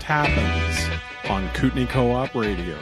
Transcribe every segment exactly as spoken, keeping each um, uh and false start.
What Happens on Kootenai Co-op Radio.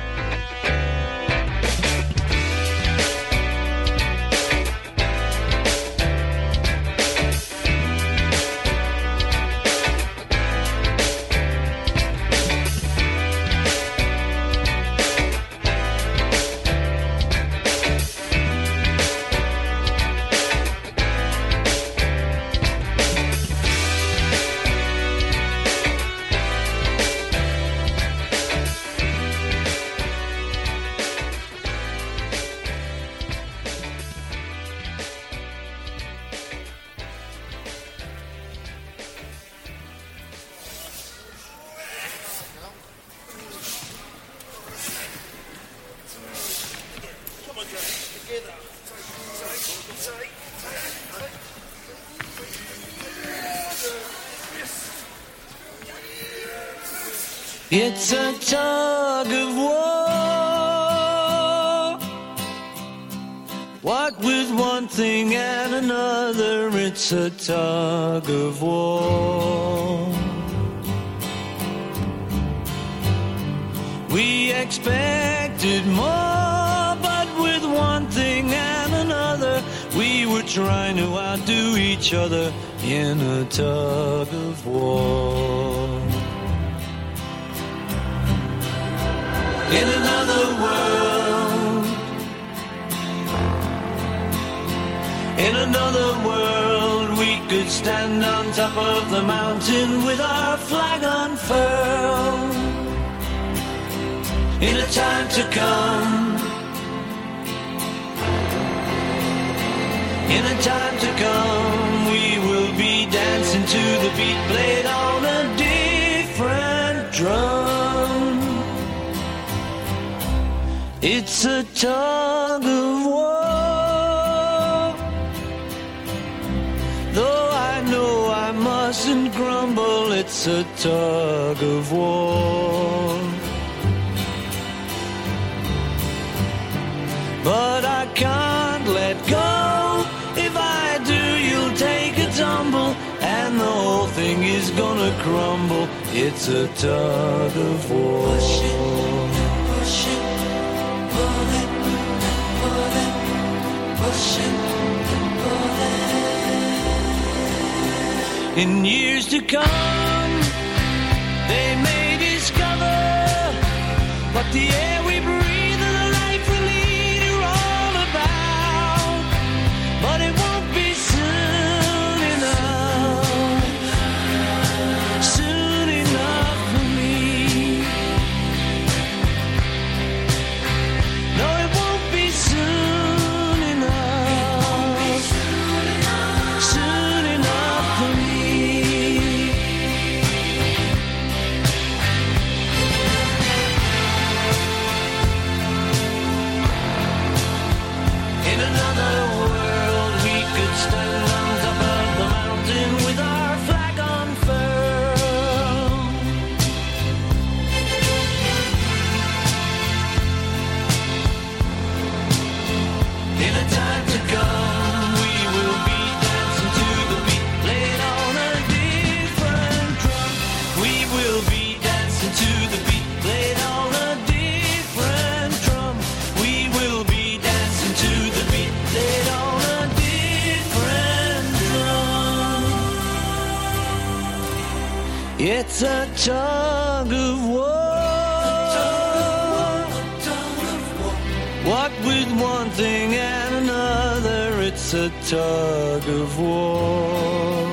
It's a tug of war. What with one thing and another, it's a tug of war. We expected more, but with one thing and another, we were trying to outdo each other in a tug of war. In another world, in another world, we could stand on top of the mountain with our flag unfurled. In a time to come, in a time to come, we will be dancing to the beat played on a different drum. It's a tug of war. Though I know I mustn't grumble, it's a tug of war. But I can't let go. If I do, you'll take a tumble, and the whole thing is gonna crumble. It's a tug of war. Push it, push it. Pull it, pull it, push it, pull it. In years to come, they may discover what the air we breathe and the life we lead are all about. But it won't be soon enough, soon enough for me. No, it won't be soon enough, soon enough for me. In another world, we could stand on top of the mountain with our flag unfurled. In a time to come, we will be dancing to the beat played on a different drum. We will be dancing to the beat played on a different drum. We will be dancing to the beat played on a different drum. It's a tug of war. What with one thing and another, it's a tug of war.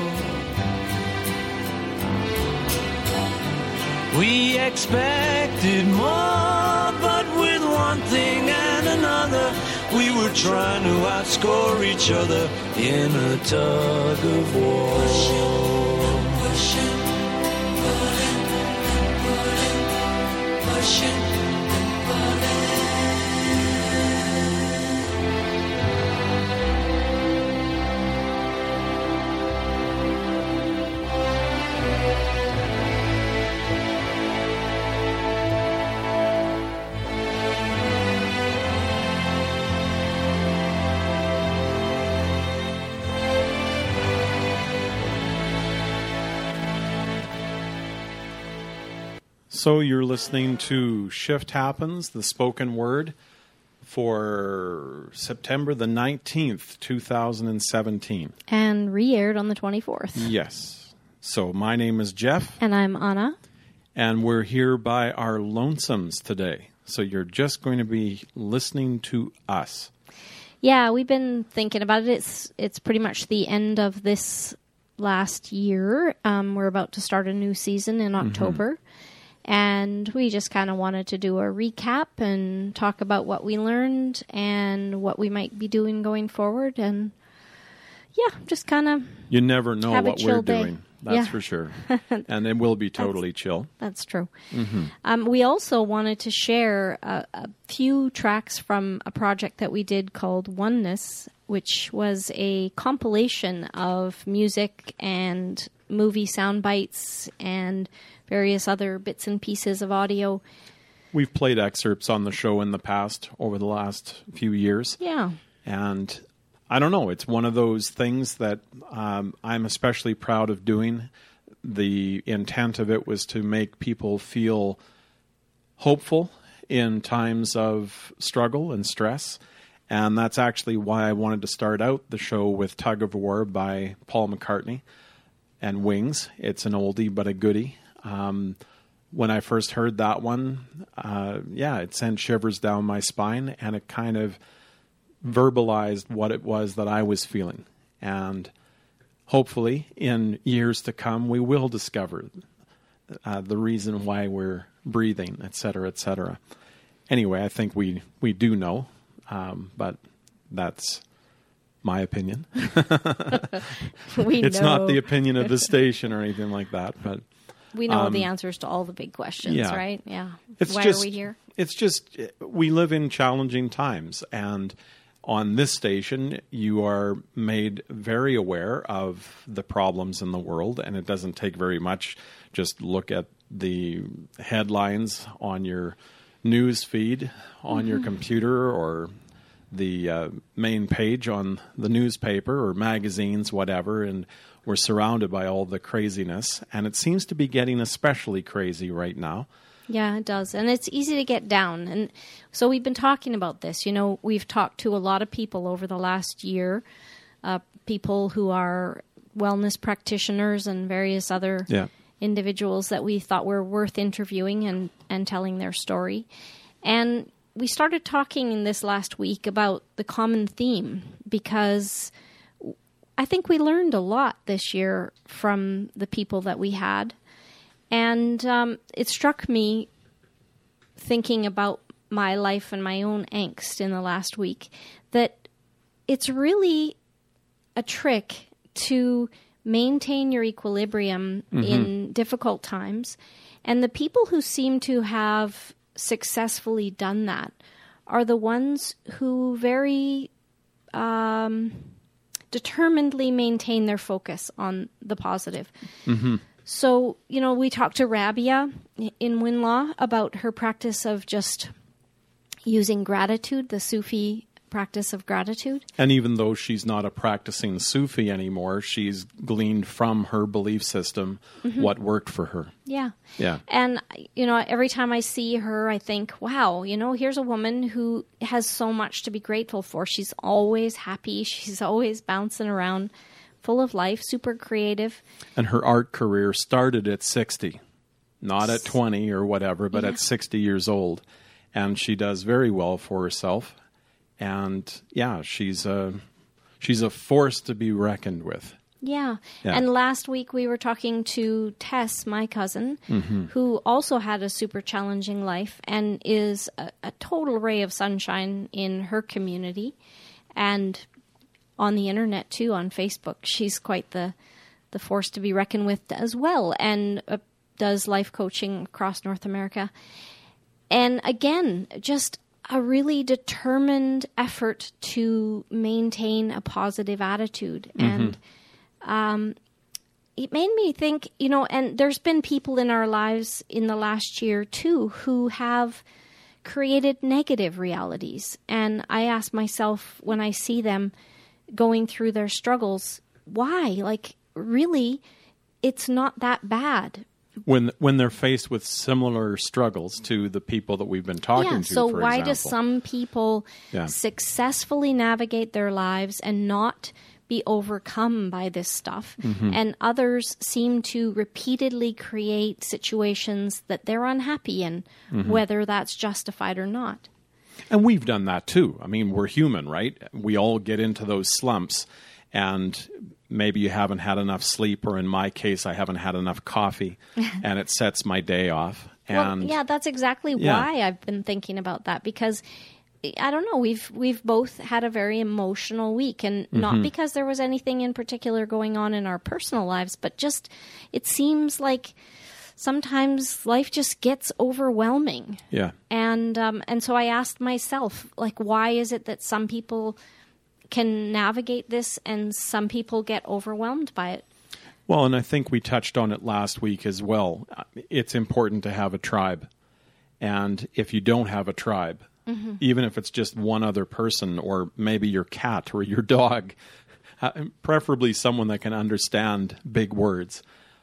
We expected more, but with one thing and another, we were trying to outscore each other in a tug of war. Push it, push it, pull it, pull it, push it, pull it. So you're listening to Shift Happens, the spoken word, for September the nineteenth, two thousand seventeen. And re-aired on the twenty-fourth. Yes. So my name is Jeff. And I'm Anna. And we're here by our lonesomes today. So you're just going to be listening to us. Yeah, we've been thinking about it. It's it's pretty much the end of this last year. Um, we're about to start a new season in October. Mm-hmm. And we just kind of wanted to do a recap and talk about what we learned and what we might be doing going forward. And yeah, just kind of You never know what we're day. doing. That's yeah. for sure. And it will be totally that's, chill. That's true. Mm-hmm. Um, we also wanted to share a, a few tracks from a project that we did called Oneness, which was a compilation of music and movie sound bites and various other bits and pieces of audio. We've played excerpts on the show in the past over the last few years. Yeah. And I don't know, it's one of those things that um, I'm especially proud of doing. The intent of it was to make people feel hopeful in times of struggle and stress. And that's actually why I wanted to start out the show with Tug of War by Paul McCartney and Wings. It's an oldie but a goodie. Um, when I first heard that one, uh, yeah, it sent shivers down my spine, and it kind of verbalized what it was that I was feeling. And hopefully, in years to come, we will discover uh, the reason why we're breathing, et cetera, et cetera. Anyway, I think we, we do know, um, but that's my opinion. we it's know. not the opinion of the station or anything like that, but we know um, the answers to all the big questions, yeah. right? Yeah. It's Why just, are we here? It's just, we live in challenging times, and on this station, you are made very aware of the problems in the world, and it doesn't take very much. Just look at the headlines on your news feed, on mm-hmm. your computer, or the uh, main page on the newspaper or magazines, whatever, and we're surrounded by all the craziness, and it seems to be getting especially crazy right now. Yeah, it does. And it's easy to get down. And so we've been talking about this. You know, we've talked to a lot of people over the last year, uh, people who are wellness practitioners and various other yeah. individuals that we thought were worth interviewing and, and telling their story. And we started talking in this last week about the common theme, because I think we learned a lot this year from the people that we had. And um, it struck me, thinking about my life and my own angst in the last week, that it's really a trick to maintain your equilibrium mm-hmm. in difficult times. And the people who seem to have successfully done that are the ones who very um, determinedly maintain their focus on the positive. Mm-hmm. So, you know, we talked to Rabia in Winlaw about her practice of just using gratitude, the Sufi practice of gratitude. And even though she's not a practicing Sufi anymore, she's gleaned from her belief system mm-hmm. what worked for her. Yeah. Yeah. And, you know, every time I see her, I think, wow, you know, here's a woman who has so much to be grateful for. She's always happy. She's always bouncing around, full of life, super creative. And her art career started at sixty, not at twenty or whatever, but yeah. at sixty years old. And she does very well for herself. And yeah, she's a, she's a force to be reckoned with. Yeah. yeah. And last week we were talking to Tess, my cousin, mm-hmm. who also had a super challenging life and is a, a total ray of sunshine in her community. And on the internet too, on Facebook, she's quite the the force to be reckoned with as well, and uh, does life coaching across North America. And again, just a really determined effort to maintain a positive attitude. Mm-hmm. And um, it made me think, you know, and there's been people in our lives in the last year too who have created negative realities. And I ask myself when I see them going through their struggles, why? Like, really, it's not that bad. when when they're faced with similar struggles to the people that we've been talking yeah, to. so for why example. do some people Yeah. successfully navigate their lives and not be overcome by this stuff, Mm-hmm. and others seem to repeatedly create situations that they're unhappy in, Mm-hmm. whether that's justified or not? And we've done that too. I mean, we're human, right? We all get into those slumps, and maybe you haven't had enough sleep, or in my case, I haven't had enough coffee, and it sets my day off. And Well, yeah, that's exactly Yeah. why I've been thinking about that, because I don't know, we've we've both had a very emotional week, and Mm-hmm. not because there was anything in particular going on in our personal lives, but just it seems like sometimes life just gets overwhelming. yeah. And um, and so I asked myself, like, why is it that some people can navigate this and some people get overwhelmed by it? Well, and I think we touched on it last week as well. It's important to have a tribe. And if you don't have a tribe, mm-hmm. even if it's just one other person, or maybe your cat or your dog, uh, preferably someone that can understand big words,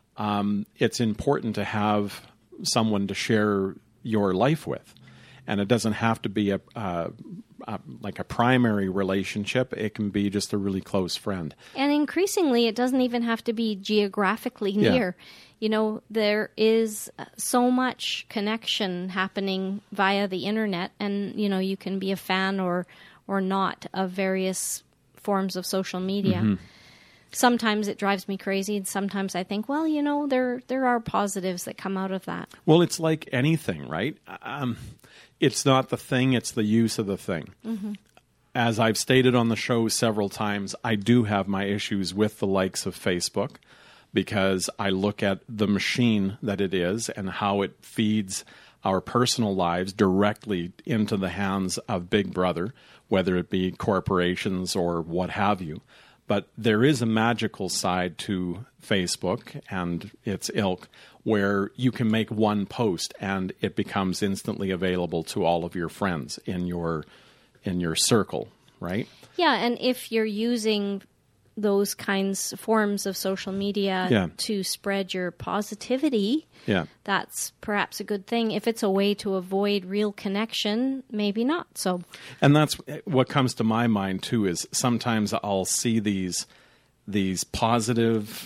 um, it's important to have someone to share your life with. And it doesn't have to be a, uh, a like a primary relationship. It can be just a really close friend. And increasingly, it doesn't even have to be geographically Yeah. near. You know, there is so much connection happening via the internet, and, you know, you can be a fan or or not of various forms of social media. Mm-hmm. Sometimes it drives me crazy, and sometimes I think, well, you know, there there are positives that come out of that. Well, it's like anything, right? Um, it's not the thing, it's the use of the thing. Mm-hmm. As I've stated on the show several times, I do have my issues with the likes of Facebook, because I look at the machine that it is and how it feeds our personal lives directly into the hands of Big Brother, whether it be corporations or what have you. But there is a magical side to Facebook and its ilk, where you can make one post and it becomes instantly available to all of your friends in your in your circle, right? Yeah, and if you're using those kinds forms of social media Yeah. to spread your positivity, Yeah. that's perhaps a good thing. If it's a way to avoid real connection, maybe not. So, And that's what comes to my mind too, is sometimes I'll see these these positive,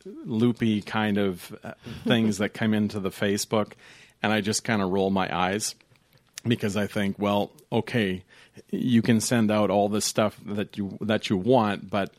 loopy kind of uh, things that come into the Facebook, and I just kind of roll my eyes, because I think, well, okay, you can send out all this stuff that you that you want, but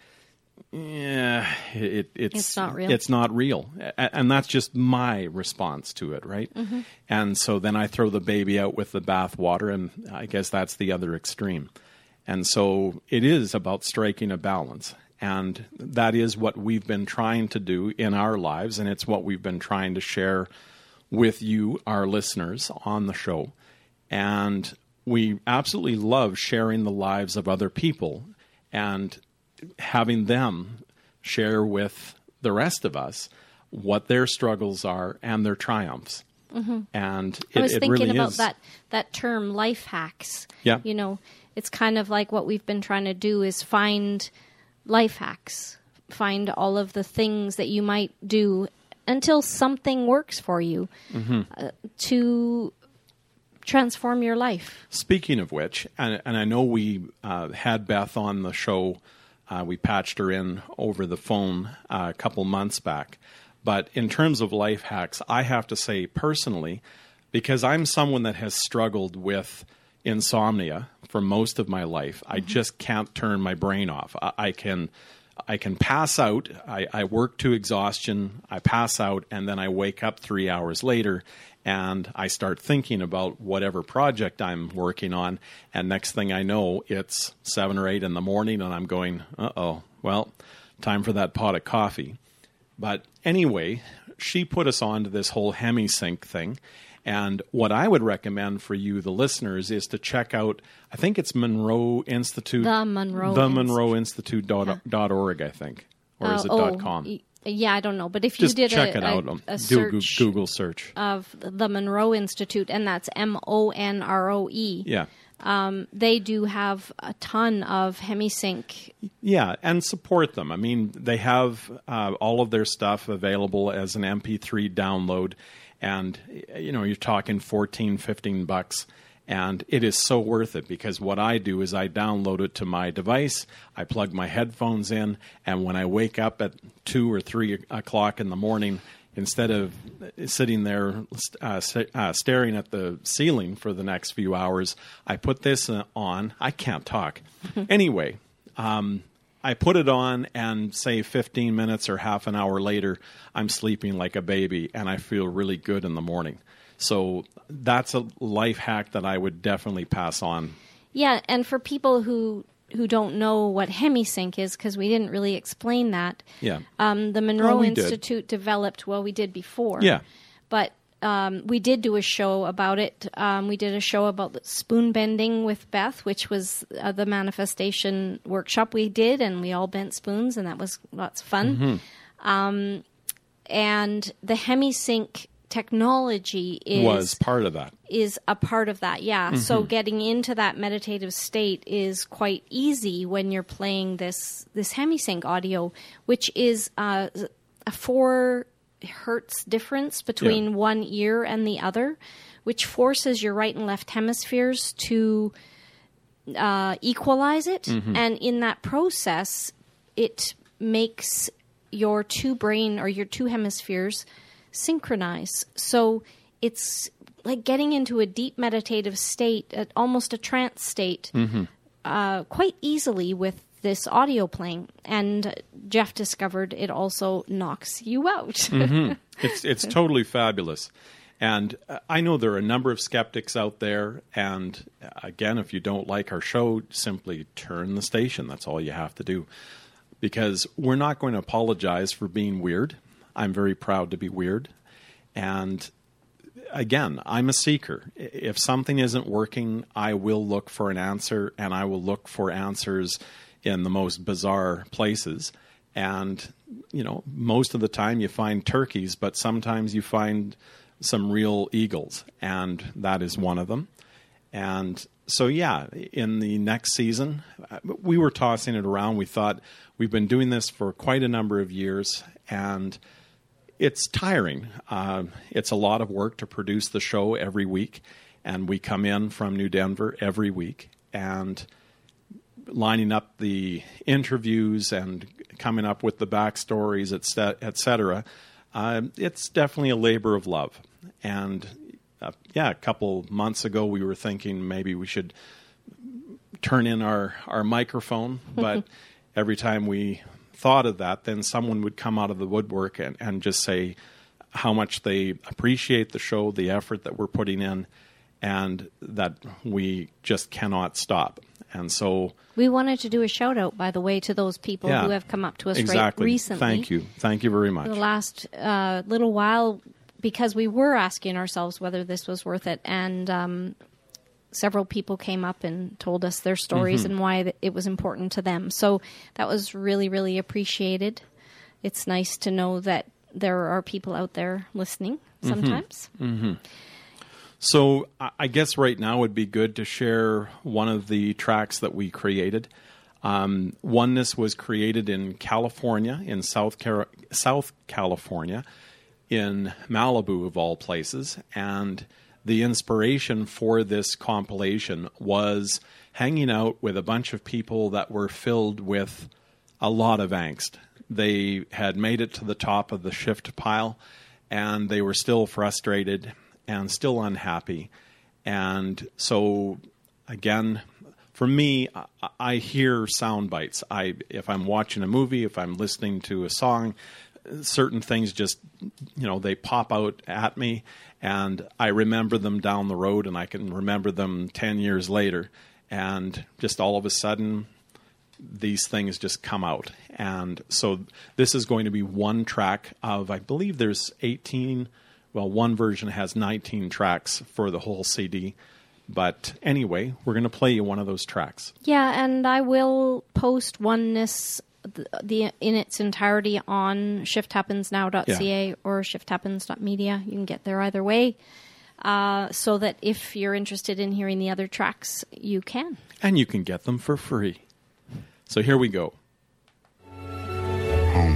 yeah, it, it's It's not real. It's not real, A- and that's just my response to it, right? Mm-hmm. And so then I throw the baby out with the bathwater, and I guess that's the other extreme. And so it is about striking a balance, and that is what we've been trying to do in our lives, and it's what we've been trying to share with you, our listeners, on the show. And we absolutely love sharing the lives of other people and having them share with the rest of us what their struggles are and their triumphs. Mm-hmm. And it, I was it thinking really about is. that that term, life hacks. Yeah. You know, it's kind of like what we've been trying to do is find life hacks, find all of the things that you might do until something works for you Mm-hmm. uh, to transform your life. Speaking of which, and, and I know we uh, had Beth on the show. Uh, we patched her in over the phone uh, a couple months back. But in terms of life hacks, I have to say personally, because I'm someone that has struggled with insomnia for most of my life, I just can't turn my brain off. I, I can I can pass out. I, I work to exhaustion. I pass out, and then I wake up three hours later, and I start thinking about whatever project I'm working on. And next thing I know, it's seven or eight in the morning, and I'm going, uh-oh, well, time for that pot of coffee. But anyway, she put us on to this whole HemiSync thing. And what I would recommend for you, the listeners, is to check out, I think it's Monroe Institute. The Monroe The Inst- Monroe Institute dot, dot org, I think. Or is Uh, it oh, dot com? y- Yeah, I don't know, but if Just you did check a, it out. a, a Do a Goo- search Google search. of the Monroe Institute, and that's M O N R O E, Yeah. um, they do have a ton of Hemisync. Yeah, and support them. I mean, they have uh, all of their stuff available as an M P three download, and, you know, you're talking fourteen, fifteen bucks, and it is so worth it because what I do is I download it to my device, I plug my headphones in, and when I wake up at two or three o'clock in the morning, instead of sitting there uh, st- uh, staring at the ceiling for the next few hours, I put this uh, on. I can't talk. Anyway, um, I put it on, and say fifteen minutes or half an hour later, I'm sleeping like a baby, and I feel really good in the morning. So that's a life hack that I would definitely pass on. Yeah, and for people who who don't know what Hemisync is, because we didn't really explain that, Yeah. um, the Monroe Well, we did. Institute developed, well, we did before. Yeah. But um, we did do a show about it. Um, we did a show about spoon bending with Beth, which was uh, the manifestation workshop we did, and we all bent spoons, and that was lots of fun. Mm-hmm. Um, and the Hemisync technology is Was part of that. is a part of that, yeah. So getting into that meditative state is quite easy when you're playing this this Hemisync audio, which is uh, a four hertz difference between Yeah. one ear and the other, which forces your right and left hemispheres to uh, equalize it. And in that process, it makes your two brain or your two hemispheres synchronize. So it's like getting into a deep meditative state, uh, almost a trance state, uh, quite easily with this audio playing. And Jeff discovered it also knocks you out. It's it's totally fabulous. And uh, I know there are a number of skeptics out there. And uh, again, if you don't like our show, simply turn the station. That's all you have to do. Because we're not going to apologize for being weird. I'm very proud to be weird. And again, I'm a seeker. If something isn't working, I will look for an answer, and I will look for answers in the most bizarre places. And, you know, most of the time you find turkeys, but sometimes you find some real eagles, and that is one of them. And so, yeah, in the next season, we were tossing it around. We thought we've been doing this for quite a number of years, and it's tiring. Uh, it's a lot of work to produce the show every week, and we come in from New Denver every week, and lining up the interviews and coming up with the backstories, et cetera, et cetera. Uh, it's definitely a labor of love. And uh, yeah, a couple months ago, we were thinking maybe we should turn in our, our microphone, but every time we thought of that, then someone would come out of the woodwork and, and just say how much they appreciate the show, the effort that we're putting in, and that we just cannot stop. And so We wanted to do a shout out, by the way, to those people Yeah, who have come up to us exactly. right recently. Thank you. Thank you very much. The last uh, little while, because we were asking ourselves whether this was worth it, and um, several people came up and told us their stories Mm-hmm. and why th- it was important to them. So that was really, really appreciated. It's nice to know that there are people out there listening sometimes. Mm-hmm. So I I guess right now would be good to share one of the tracks that we created. Um, Oneness was created in California, in South Car- South California, in Malibu of all places, and the inspiration for this compilation was hanging out with a bunch of people that were filled with a lot of angst. They had made it to the top of the shift pile, and they were still frustrated and still unhappy. And so, again, for me, I, I hear sound bites. I, if I'm watching a movie, if I'm listening to a song, certain things just, you know, they pop out at me, and I remember them down the road, and I can remember them ten years later. And just all of a sudden, these things just come out. And so this is going to be one track of, I believe there's eighteen, well, one version has nineteen tracks for the whole C D. But anyway, we're going to play you one of those tracks. Yeah, and I will post Oneness the, the in its entirety on shift happens now dot c a Yeah. or shift happens dot media. You can get there either way. Uh, so that if you're interested in hearing the other tracks, you can. And you can get them for free. So here we go. Home.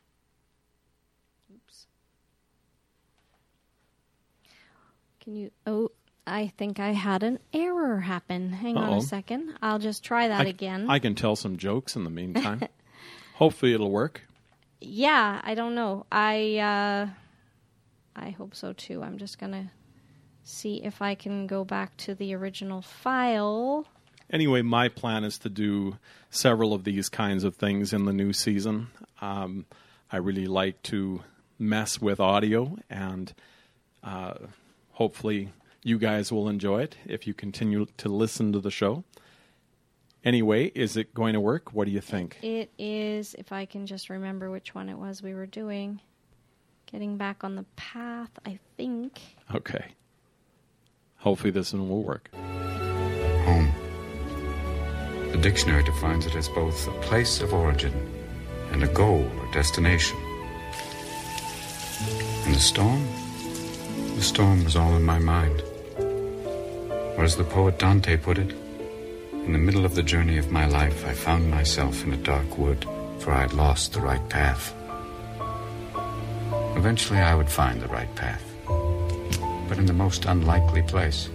Can you? Oh, I think I had an error happen. Hang on Uh-oh. a second. I'll just try that I, again. I can tell some jokes in the meantime. Hopefully it'll work. Yeah, I don't know. I uh, I hope so too. I'm just gonna see if I can go back to the original file. Anyway, my plan is to do several of these kinds of things in the new season. Um, I really like to mess with audio, and uh, hopefully you guys will enjoy it if you continue to listen to the show. Anyway, is it going to work? What do you think? It is, if I can just remember which one it was we were doing. Getting back on the path, I think. Okay. Hopefully this one will work. Home. The dictionary defines it as both a place of origin and a goal or destination. And the storm? The storm was all in my mind. Or as the poet Dante put it, in the middle of the journey of my life, I found myself in a dark wood, for I had lost the right path. Eventually I would find the right path, but in the most unlikely place.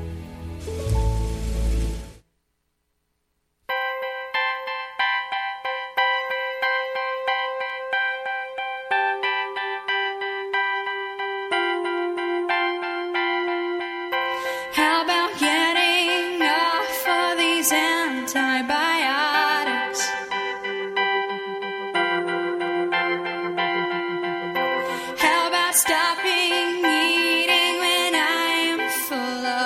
How about getting off of these antibiotics? How about stopping eating when I am full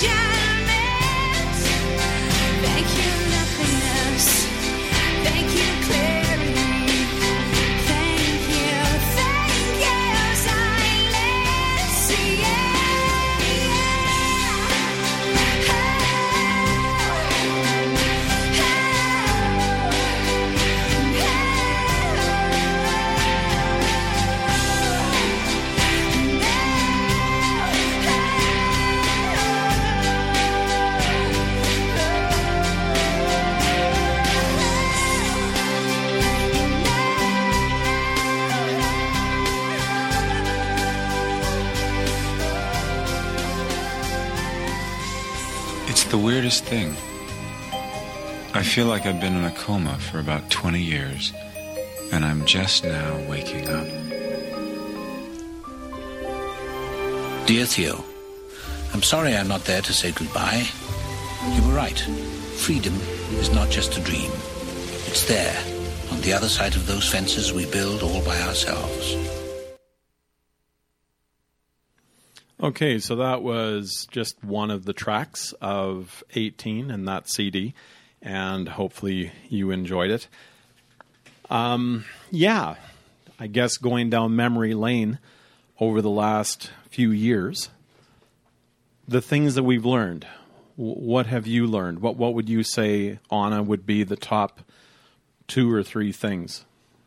enchantment. Thank you, nothingness. Thank you, clarity. Thank you, thank you, silence. Yeah, It's the weirdest thing. I feel like I've been in a coma for about twenty years, and I'm just now waking up. Dear Theo, I'm sorry I'm not there to say goodbye. You were right. Freedom is not just a dream. It's there, on the other side of those fences we build all by ourselves. Okay, so that was just one of the tracks of eighteen in that C D, and hopefully you enjoyed it. Um, yeah, I guess going down memory lane over the last few years, the things that we've learned. W- what have you learned? What What would you say, Anna, would be the top two or three things?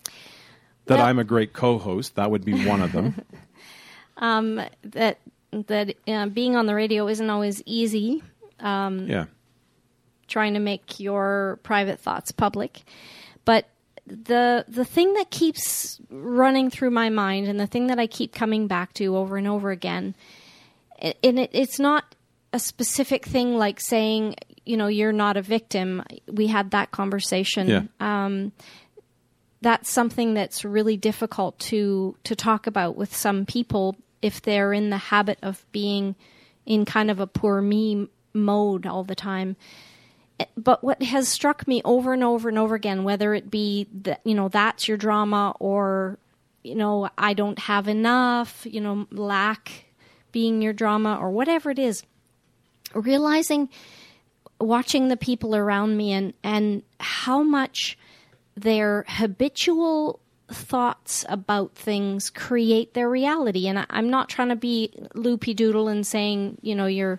That Well- I'm a great co-host. That would be one of them. Um, that that uh, being on the radio isn't always easy. Yeah. Trying to make your private thoughts public, but the the thing that keeps running through my mind, and the thing that I keep coming back to over and over again, a- and it, it's not a specific thing like saying, you know, you're not a victim. We had that conversation. Yeah. Um, that's something that's really difficult to to talk about with some people if they're in the habit of being in kind of a poor me mode all the time. But what has struck me over and over and over again, whether it be that, you know, that's your drama, or, you know, I don't have enough, you know, lack being your drama, or whatever it is, realizing, watching the people around me and, and how much their habitual thoughts about things create their reality. And I, I'm not trying to be loopy-doodle and saying, you know, your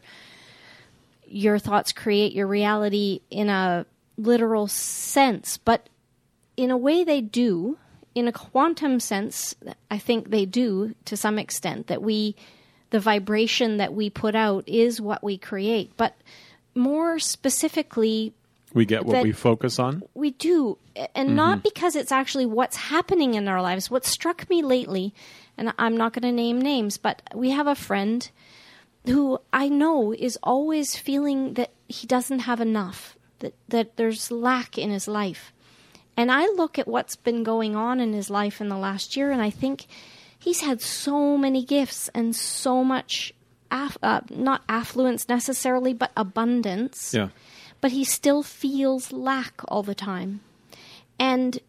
your thoughts create your reality in a literal sense, but in a way they do. In a quantum sense, I think they do to some extent, that we, the vibration that we put out is what we create. But more specifically, We get what that- we focus on. we do, and not because it's actually what's happening in our lives. What struck me lately, and I'm not going to name names, but we have a friend who I know is always feeling that he doesn't have enough, that, that there's lack in his life. And I look at what's been going on in his life in the last year, and I think he's had so many gifts and so much, aff- uh, not affluence necessarily, but abundance. Yeah. But he still feels lack all the time. And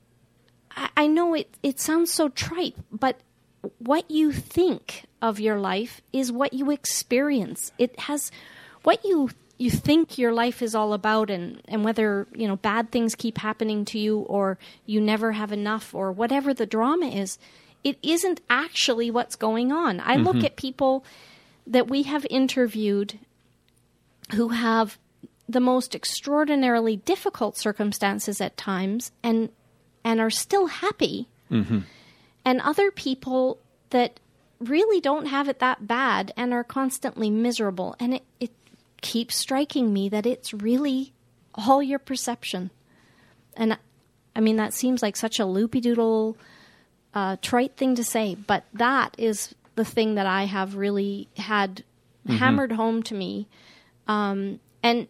I, I know it, it sounds so trite, but what you think of your life is what you experience. It has what you you think your life is all about, and, and whether, you know, bad things keep happening to you, or you never have enough, or whatever the drama is, it isn't actually what's going on. I look at people that we have interviewed who have the most extraordinarily difficult circumstances at times, and and are still happy. Mm-hmm. And other people that really don't have it that bad and are constantly miserable. And it, it keeps striking me that it's really all your perception. And I mean, that seems like such a loopy-doodle, uh, trite thing to say, but that is the thing that I have really had Mm-hmm. hammered home to me. Um, and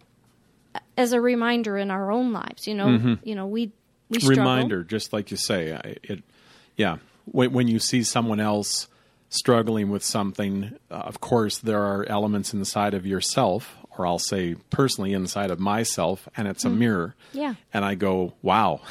as a reminder in our own lives, you know, Mm-hmm. you know, we, we struggle. Reminder, just like you say, I- it, yeah. When, when you see someone else struggling with something, uh, of course, there are elements inside of yourself, or I'll say personally inside of myself, and it's a mirror. Yeah. And I go, wow,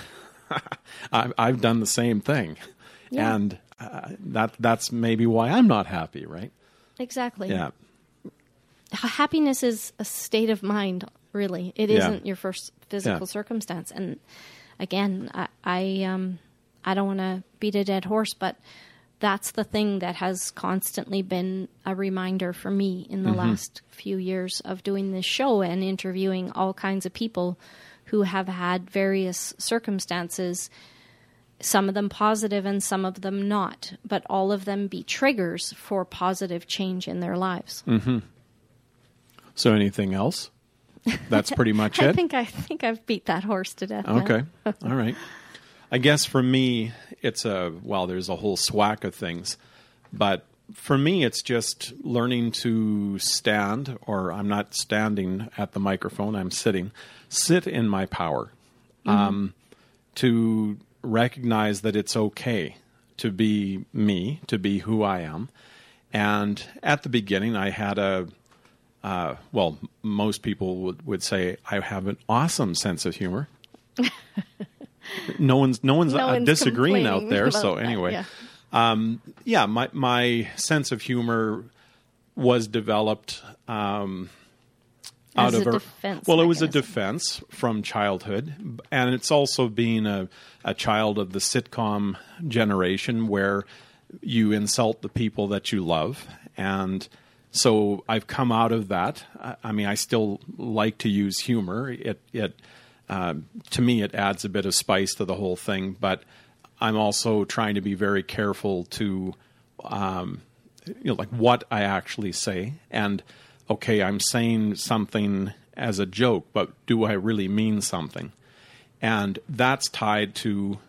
I, I've done the same thing. Yeah. And uh, that that's maybe why I'm not happy, right? Exactly. Yeah. happiness is a state of mind, really. It Yeah. isn't your first physical Yeah. circumstance. And again, I, I, um, I don't want to beat a dead horse, but that's the thing that has constantly been a reminder for me in the last few years of doing this show and interviewing all kinds of people who have had various circumstances, some of them positive and some of them not, but all of them be triggers for positive change in their lives. So anything else? That's pretty much I it? think I think I've beat that horse to death. now. Okay. All right. I guess for me, it's a, well, there's a whole swack of things. But for me, it's just learning to stand, or I'm not standing at the microphone, I'm sitting, sit in my power. Um, to recognize that it's okay to be me, to be who I am. And at the beginning, I had a, uh, well, most people would, would say I have an awesome sense of humor. no one's no one's, No uh, one's disagreeing out complaining there. about So that, anyway, yeah. yeah, my my sense of humor was developed um, out As of a a defense well, it was a mechanism. defense from childhood, and it's also being a a child of the sitcom generation where you insult the people that you love, and so I've come out of that. I, I mean, I still like to use humor. It it uh, to me it adds a bit of spice to the whole thing, but I'm also trying to be very careful to, um, you know, like what I actually say. And okay, I'm saying something as a joke, but do I really mean something? And that's tied to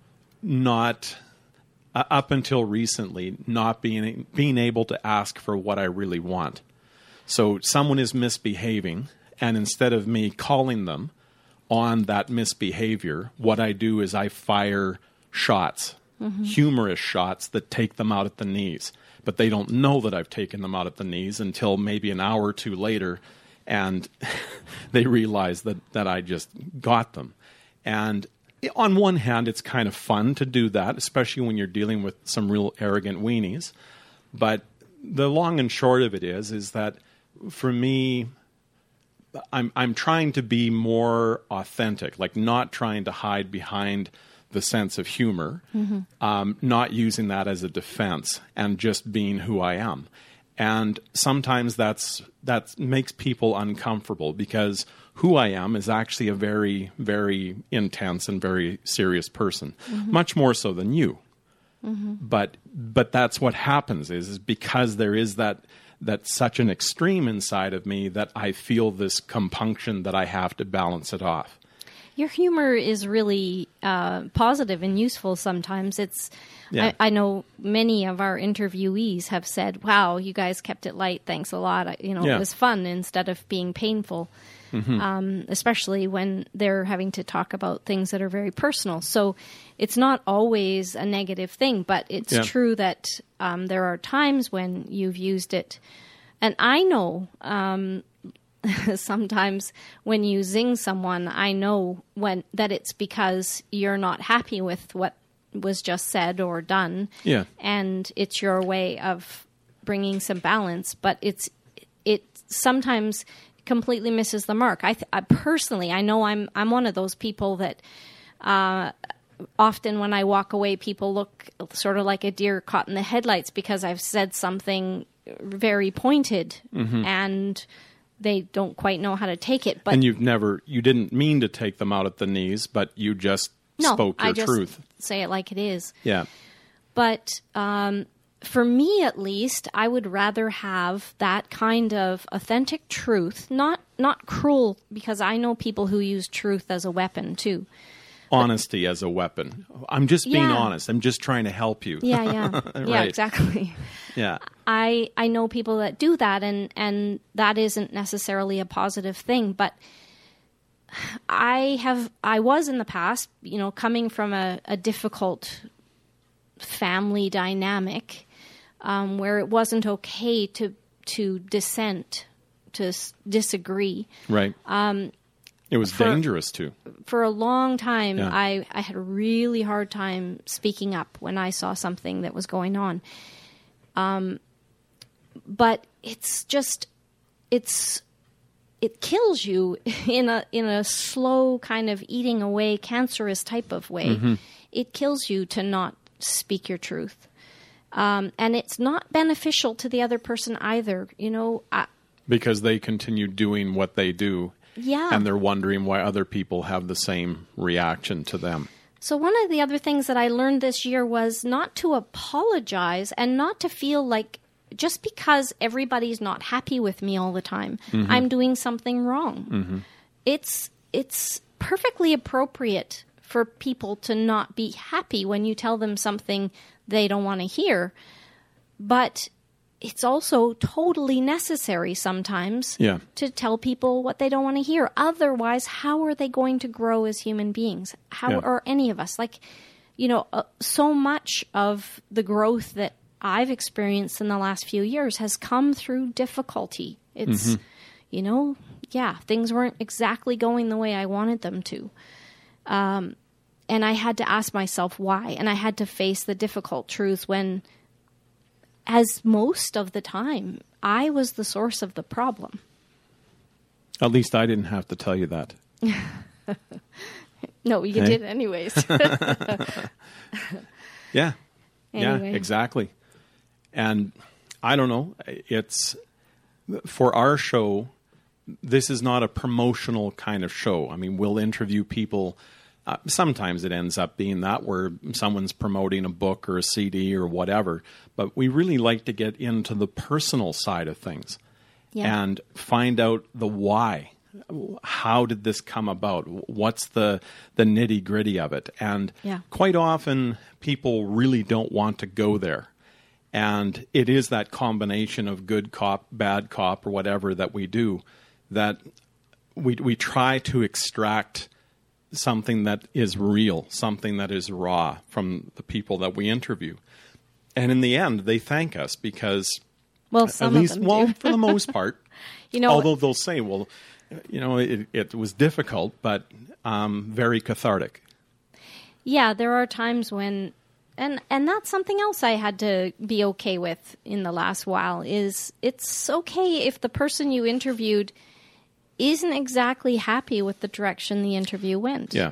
not, uh, up until recently, not being being able to ask for what I really want. So someone is misbehaving, and instead of me calling them on that misbehavior, what I do is I fire shots, humorous shots that take them out at the knees. But they don't know that I've taken them out at the knees until maybe an hour or two later, and they realize that, that I just got them. And on one hand, it's kind of fun to do that, especially when you're dealing with some real arrogant weenies. But the long and short of it is, is that for me, I'm I'm trying to be more authentic, like not trying to hide behind the sense of humor, um, not using that as a defense, and just being who I am. And sometimes that's that makes people uncomfortable because who I am is actually a very, very intense and very serious person, much more so than you. But but that's what happens is, is because there is that that such an extreme inside of me that I feel this compunction that I have to balance it off. Your humor is really uh, positive and useful sometimes. It's Yeah. I, I know many of our interviewees have said, wow, you guys kept it light. Thanks a lot. I, you know, Yeah. it was fun instead of being painful, um, especially when they're having to talk about things that are very personal. So it's not always a negative thing, but it's Yeah. true that um, there are times when you've used it. And I know um, sometimes when you zing someone, I know when that it's because you're not happy with what was just said or done. Yeah. And it's your way of bringing some balance, but it's it sometimes completely misses the mark. I, th- I personally, I know I'm I'm one of those people that uh, often when I walk away, people look sort of like a deer caught in the headlights because I've said something very pointed and they don't quite know how to take it. But And you've never, you didn't mean to take them out at the knees, but you just no, spoke your I just truth. say it like it is. Yeah. But um, for me, at least, I would rather have that kind of authentic truth, not not cruel, because I know people who use truth as a weapon too. Honesty as a weapon. I'm just being Yeah. honest. I'm just trying to help you. Yeah, yeah, yeah, Right. exactly. Yeah. I I know people that do that, and and that isn't necessarily a positive thing, but I have I was in the past, you know, coming from a, a difficult family dynamic um, where it wasn't okay to to dissent, to s- disagree. Right. Um, it was for- dangerous too. For a long time, Yeah. I, I had a really hard time speaking up when I saw something that was going on. Um, but it's just it's it kills you in a in a slow kind of eating away, cancerous type of way. Mm-hmm. It kills you to not speak your truth, um, and it's not beneficial to the other person either. You know, I, Because they continue doing what they do, yeah. and they're wondering why other people have the same reaction to them. So one of the other things that I learned this year was not to apologize and not to feel like just because everybody's not happy with me all the time, Mm-hmm. I'm doing something wrong. Mm-hmm. It's it's perfectly appropriate for people to not be happy when you tell them something they don't want to hear. But it's also totally necessary sometimes Yeah. to tell people what they don't want to hear. Otherwise, how are they going to grow as human beings? How Yeah. are any of us? Like, you know, uh, so much of the growth that I've experienced in the last few years has come through difficulty. It's, Mm-hmm. you know, yeah, things weren't exactly going the way I wanted them to. Um, and I had to ask myself why. And I had to face the difficult truth when, as most of the time, I was the source of the problem. At least I didn't have to tell you that. No, you Hey? did anyways. Yeah. Anyway. Yeah, exactly. And I don't know, it's for our show, this is not a promotional kind of show. I mean, we'll interview people. Uh, sometimes it ends up being that where someone's promoting a book or a C D or whatever. But we really like to get into the personal side of things Yeah. and find out the why. How did this come about? What's the, the nitty gritty of it? And Yeah. quite often people really don't want to go there. And it is that combination of good cop, bad cop, or whatever that we do, that we we try to extract something that is real, something that is raw from the people that we interview. And in the end, they thank us because Well, some at least, of them well, do. for the most part, You know, although they'll say, well, you know, it, it was difficult, but um, very cathartic. yeah, there are times when, and and that's something else I had to be okay with in the last while, is it's okay if the person you interviewed isn't exactly happy with the direction the interview went. Yeah.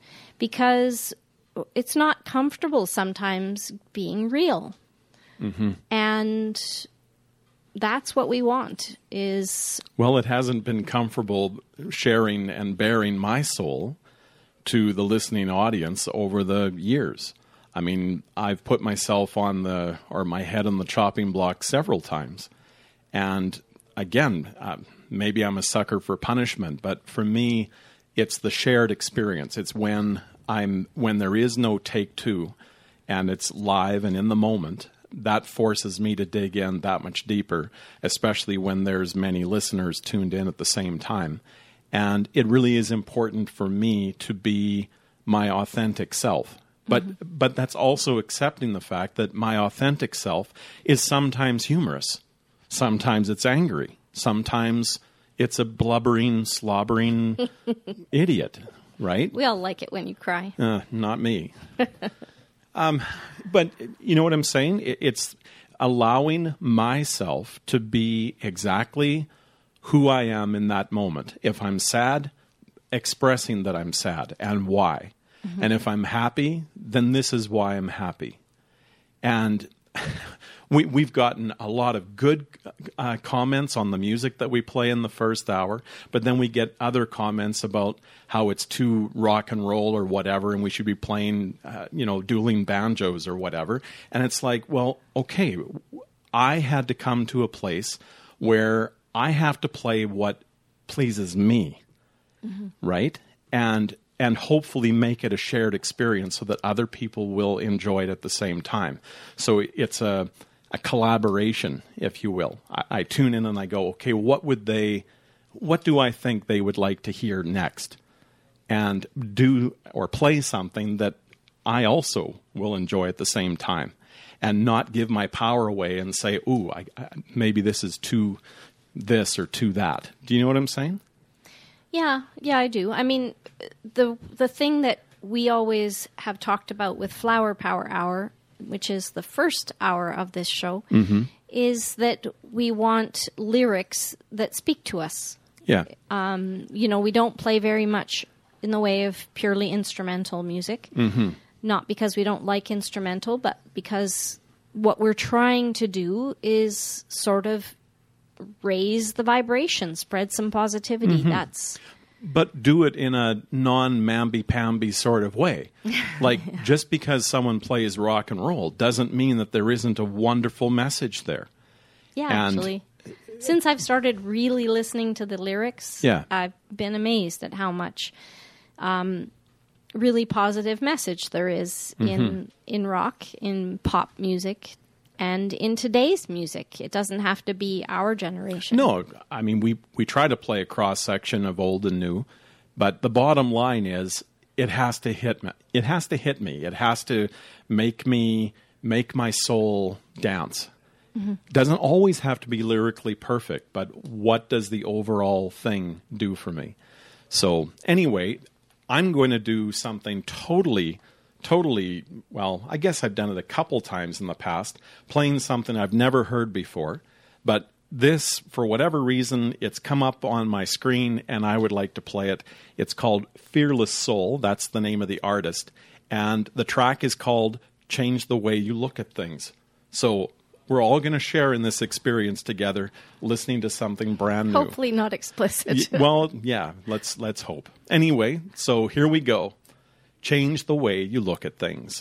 Because it's not comfortable sometimes being real. Mm-hmm. And that's what we want is, Well, it hasn't been comfortable sharing and bearing my soul to the listening audience over the years. I mean, I've put myself on the, or my head on the chopping block several times. And again, uh, maybe I'm a sucker for punishment, but for me, it's the shared experience. It's when I'm, when there is no take two and it's live and in the moment, that forces me to dig in that much deeper, especially when there's many listeners tuned in at the same time. And it really is important for me to be my authentic self. But but that's also accepting the fact that my authentic self is sometimes humorous. Sometimes it's angry. Sometimes it's a blubbering, slobbering idiot, right? we all like it when you cry. Uh, not me. um, but you know what I'm saying? It, it's allowing myself to be exactly who I am in that moment. If I'm sad, expressing that I'm sad and why. Mm-hmm. And if I'm happy, then this is why I'm happy. And we, we've gotten a lot of good uh, comments on the music that we play in the first hour, but then we get other comments about how it's too rock and roll or whatever, and we should be playing, uh, you know, dueling banjos or whatever. And it's like, well, okay, I had to come to a place where I have to play what pleases me, mm-hmm. right? And and hopefully make it a shared experience so that other people will enjoy it at the same time. So it's a, a collaboration, if you will. I, I tune in and I go, okay, what would they, what do I think they would like to hear next? And do or play something that I also will enjoy at the same time, and not give my power away and say, ooh, I, I, maybe this is too this or too that. Do you know what I'm saying? Yeah, yeah, I do. I mean, the the thing that we always have talked about with Flower Power Hour, which is the first hour of this show, Mm-hmm. is that we want lyrics that speak to us. Yeah. You know, we don't play very much in the way of purely instrumental music. Mm-hmm. Not because we don't like instrumental, but because what we're trying to do is sort of raise the vibration, spread some positivity. Mm-hmm. That's But do it in a non-mamby-pamby sort of way. Like, just because someone plays rock and roll doesn't mean that there isn't a wonderful message there. yeah, And- actually. Since I've started really listening to the lyrics, Yeah. I've been amazed at how much um, really positive message there is Mm-hmm. in in rock, in pop music, and in today's music. It doesn't have to be our generation. No, I mean, we, we try to play a cross-section of old and new, but the bottom line is it has to hit me. It has to hit me. It has to make me, make my soul dance. Mm-hmm. Doesn't always have to be lyrically perfect, but what does the overall thing do for me? So anyway, I'm going to do something totally, totally, well, I guess I've done it a couple times in the past, playing something I've never heard before. But this, for whatever reason, it's come up on my screen and I would like to play it. It's called Fearless Soul. That's the name of the artist. And the track is called Change the Way You Look at Things. So we're all going to share in this experience together, listening to something brand new. Hopefully not explicit. Y- well, yeah, let's let's hope. Anyway, so here we go. Change the way you look at things.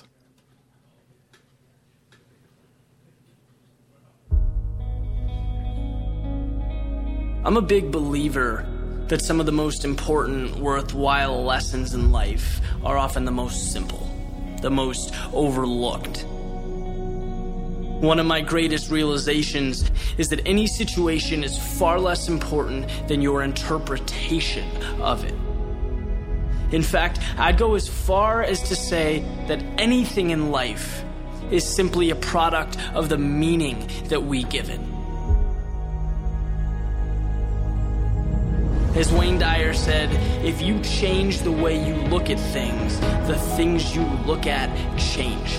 I'm a big believer that some of the most important, worthwhile lessons in life are often the most simple, the most overlooked. One of my greatest realizations is that any situation is far less important than your interpretation of it. In fact, I'd go as far as to say that anything in life is simply a product of the meaning that we give it. As Wayne Dyer said, if you change the way you look at things, the things you look at change.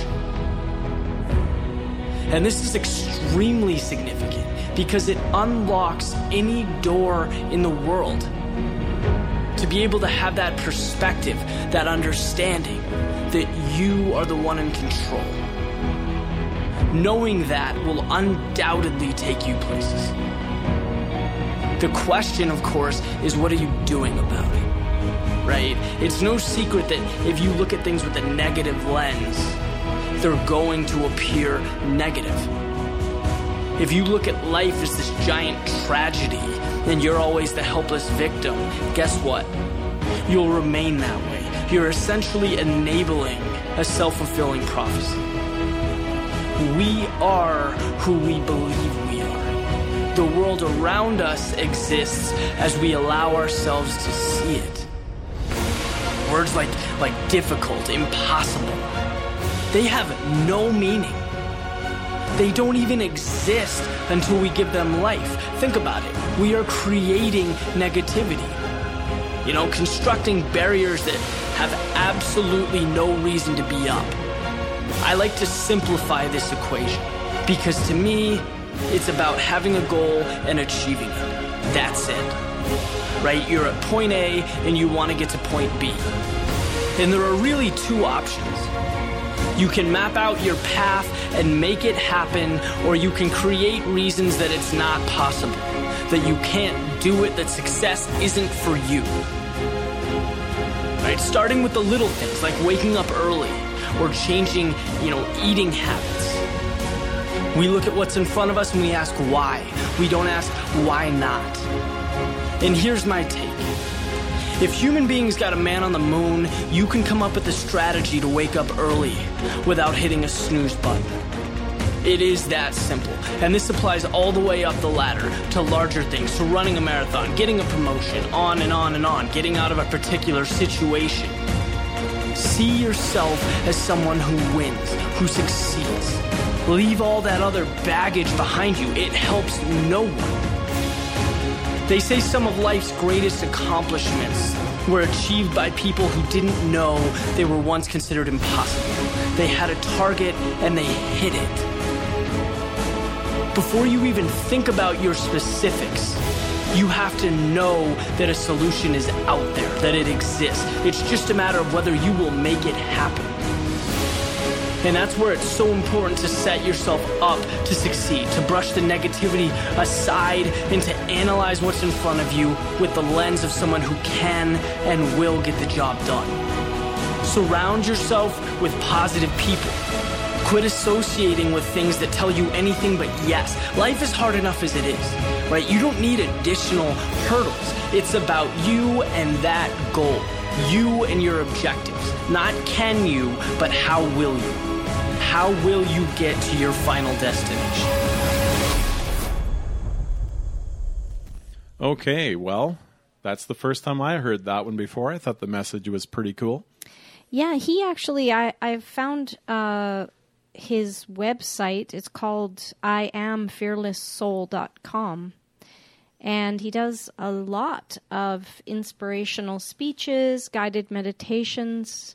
And this is extremely significant because it unlocks any door in the world. To be able to have that perspective, that understanding that you are the one in control. Knowing that will undoubtedly take you places. The question, of course, is what are you doing about it, right? It's no secret that if you look at things with a negative lens, they're going to appear negative. If you look at life as this giant tragedy and you're always the helpless victim, guess what? You'll remain that way. You're essentially enabling a self-fulfilling prophecy. We are who we believe we are. The world around us exists as we allow ourselves to see it. Words like, like difficult, impossible, they have no meaning. They don't even exist until we give them life. Think about it. We are creating negativity. You know, constructing barriers that have absolutely no reason to be up. I like to simplify this equation because to me, it's about having a goal and achieving it. That's it. Right? You're at point A and you want to get to point B. And there are really two options. You can map out your path and make it happen, or you can create reasons that it's not possible, that you can't do it, that success isn't for you. Right? Starting with the little things like waking up early or changing, you know, eating habits. We look at what's in front of us and we ask why. We don't ask why not. And here's my take. If human beings got a man on the moon, you can come up with a strategy to wake up early without hitting a snooze button. It is that simple. And this applies all the way up the ladder to larger things, to running a marathon, getting a promotion, on and on and on, getting out of a particular situation. See yourself as someone who wins, who succeeds. Leave all that other baggage behind you. It helps no one. They say some of life's greatest accomplishments were achieved by people who didn't know they were once considered impossible. They had a target and they hit it. Before you even think about your specifics, you have to know that a solution is out there, that it exists. It's just a matter of whether you will make it happen. And that's where it's so important to set yourself up to succeed, to brush the negativity aside and to analyze what's in front of you with the lens of someone who can and will get the job done. Surround yourself with positive people. Quit associating with things that tell you anything but yes. Life is hard enough as it is, right? You don't need additional hurdles. It's about you and that goal, you and your objectives. Not can you, but how will you? How will you get to your final destination? Okay, well, that's the first time I heard that one before. I thought the message was pretty cool. Yeah, he actually, I, I found uh, his website. It's called I am fearless soul dot com. And he does a lot of inspirational speeches, guided meditations,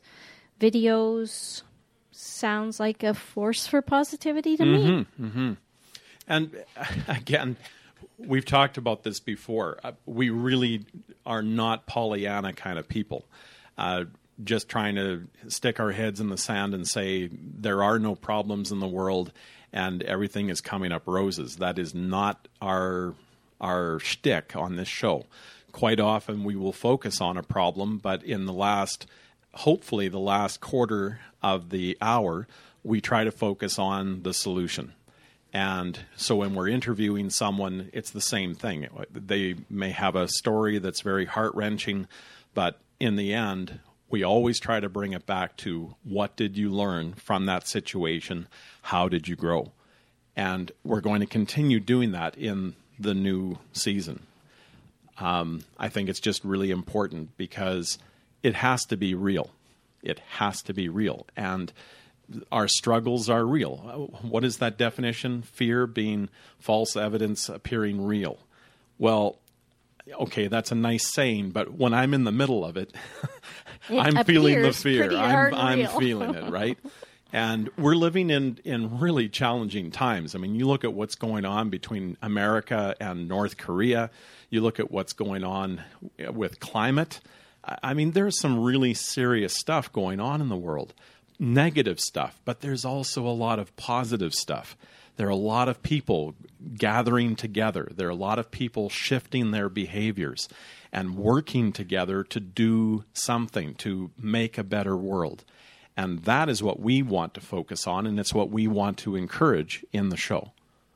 videos. Sounds like a force for positivity to mm-hmm, me. Mm-hmm. And again, we've talked about this before. Uh, we really are not Pollyanna kind of people. Uh, just trying to stick our heads in the sand and say there are no problems in the world and everything is coming up roses. That is not our our shtick on this show. Quite often we will focus on a problem, but in the last, hopefully the last quarter of the hour, we try to focus on the solution. And so when we're interviewing someone, it's the same thing. They may have a story that's very heart-wrenching, but in the end, we always try to bring it back to what did you learn from that situation? How did you grow? And we're going to continue doing that in the new season. Um, I think it's just really important because it has to be real. It has to be real. And our struggles are real. What is that definition? Fear being false evidence appearing real. Well, okay, that's a nice saying, but when I'm in the middle of it, It I'm feeling the appears fear. pretty I'm, darn I'm real. feeling it, right? And we're living in, in really challenging times. I mean, you look at what's going on between America and North Korea. You look at what's going on with climate. I mean, there's some really serious stuff going on in the world. Negative stuff, but there's also a lot of positive stuff. There are a lot of people gathering together. There are a lot of people shifting their behaviors and working together to do something, to make a better world. And that is what we want to focus on, and it's what we want to encourage in the show.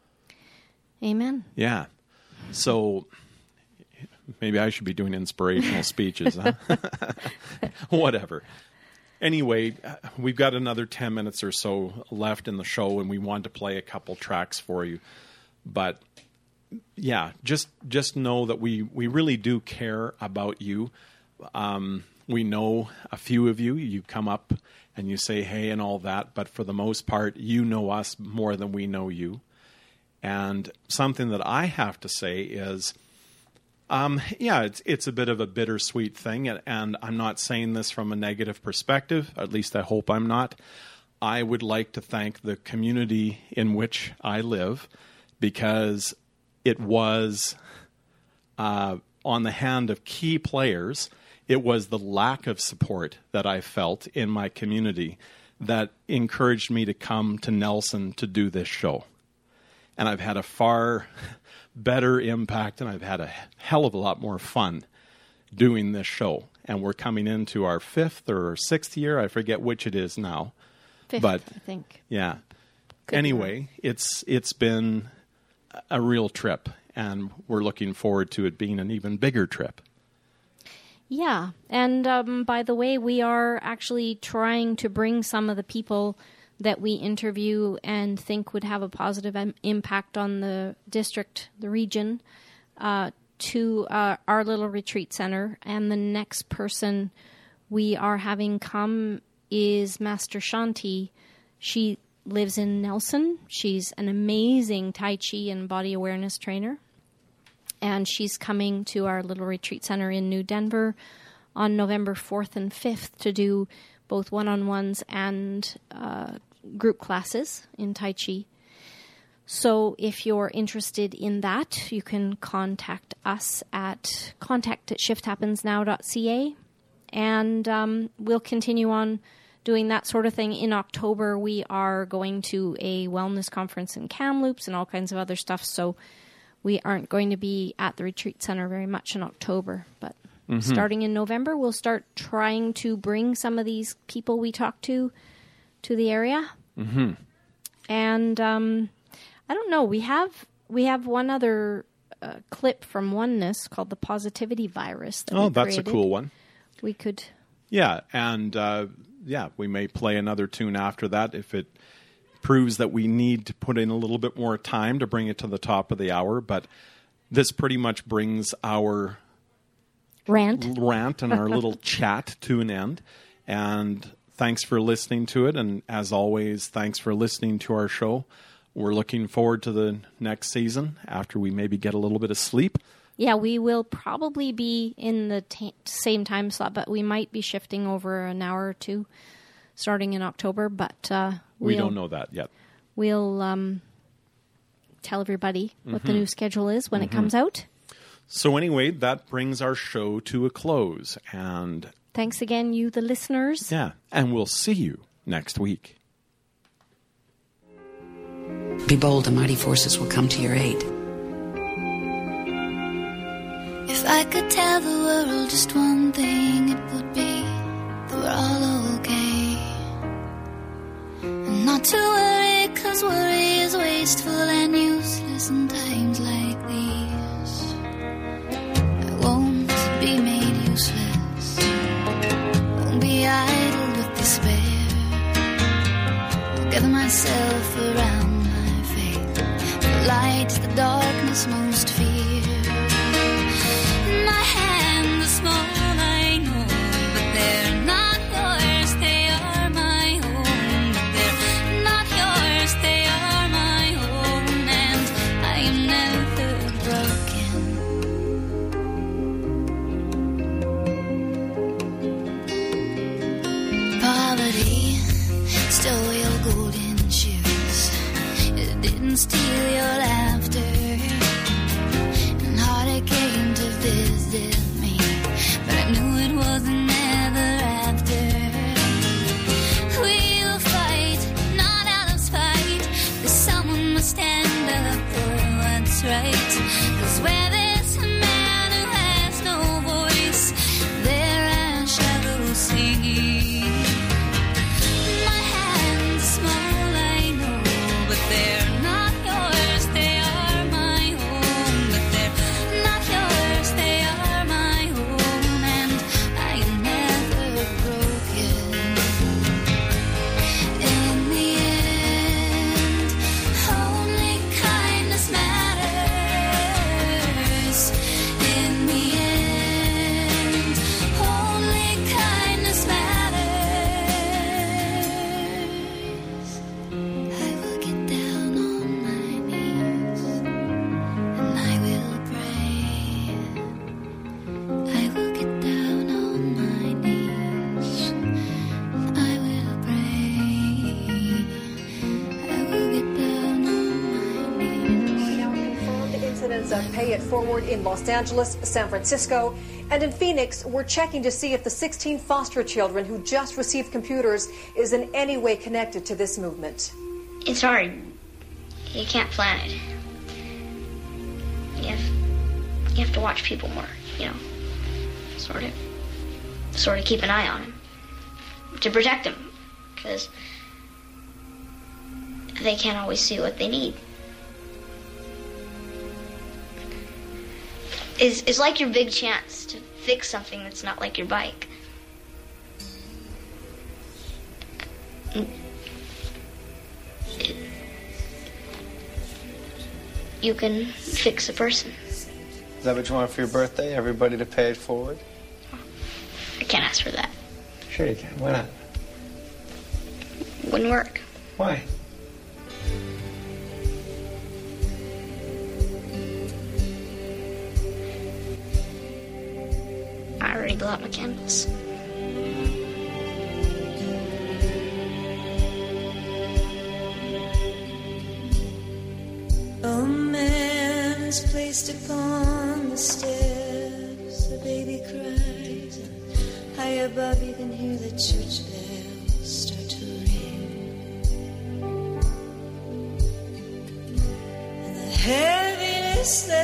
Amen. Yeah. So maybe I should be doing inspirational speeches, huh? Whatever. Anyway, we've got another ten minutes or so left in the show, and we want to play a couple tracks for you. But yeah, just just know that we, we really do care about you. Um, we know a few of you. You come up and you say hey and all that, but for the most part, you know us more than we know you. And something that I have to say is, Um, yeah, it's it's a bit of a bittersweet thing, and, and I'm not saying this from a negative perspective. At least I hope I'm not. I would like to thank the community in which I live, because it was uh, on the hand of key players. It was the lack of support that I felt in my community that encouraged me to come to Nelson to do this show. And I've had a far better impact, and I've had a hell of a lot more fun doing this show. And we're coming into our fifth or sixth year. I forget which it is now. Fifth, but I think. Yeah. Could be anyway, it's it's been a real trip, and we're looking forward to it being an even bigger trip. Yeah. And um, by the way, we are actually trying to bring some of the people that we interview and think would have a positive im- impact on the district, the region, uh, to uh, our little retreat center. And the next person we are having come is Master Shanti. She lives in Nelson. She's an amazing Tai Chi and body awareness trainer. And she's coming to our little retreat center in New Denver on November fourth and fifth to do both one-on-ones and uh, group classes in Tai Chi. So if you're interested in that, you can contact us at contact at shift happens now dot c a, and um, we'll continue on doing that sort of thing. In October, we are going to a wellness conference in Kamloops and all kinds of other stuff, so we aren't going to be at the retreat center very much in October. But mm-hmm. starting in November, we'll start trying to bring some of these people we talk to to the area. Mm-hmm. And um, I don't know, we have we have one other uh, clip from Oneness called the Positivity Virus. That oh, we that's created. a cool one. We could... Yeah, and uh, yeah, we may play another tune after that if it proves that we need to put in a little bit more time to bring it to the top of the hour. But this pretty much brings our rant, rant and our little chat to an end. And thanks for listening to it. And as always, thanks for listening to our show. We're looking forward to the next season after we maybe get a little bit of sleep. Yeah, we will probably be in the t- same time slot, but we might be shifting over an hour or two starting in October. But uh, we'll, we don't know that yet. We'll um, tell everybody mm-hmm. what the new schedule is when mm-hmm. it comes out. So anyway, that brings our show to a close. And thanks again, you, the listeners. Yeah, and we'll see you next week. Be bold, the mighty forces will come to your aid. If I could tell the world just one thing, it would be that we're all okay. And not to worry, cause worry is wasteful and useless in times like these. I won't be made useless, won't be idle with despair. I'll gather myself around my faith. The light is the darkness most fear. My hand is small, I know, but they're not yours, they are my own. But they're not yours, they are my own, and I am never broken. Poverty stole your golden shoes, it didn't steal your laughter. Came to visit me, but I knew it wasn't ever after. We will fight, not out of spite, 'cause someone must stand up for what's right. 'Cause where there's a man who has no voice, there I shall see. My hands are small, I know, but they're not yours, they are my own. But they're not yours, they are my own, and I am never broken. In the end, only kindness matters. In the end, only kindness matters. I will get down on my knees and I will pray. I will get down on my knees. I will pray. I will get down on my knees. Now confirmed incidents of Pay It Forward in Los Angeles, San Francisco, and in Phoenix. We're checking to see if the sixteen foster children who just received computers is in any way connected to this movement. It's hard. You can't plan it. You have, you have to watch people more, you know. Sort of, sort of keep an eye on them. To protect them. Because they can't always see what they need. It's, it's like your big chance to fix something that's not like your bike. It, you can fix a person. Is that what you want for your birthday? Everybody to pay it forward? I can't ask for that. Sure you can. Why not? Wouldn't work. Why? I already blew out my candles. Just upon the steps, a baby cries, and high above you can hear the church bells start to ring. And the heaviness that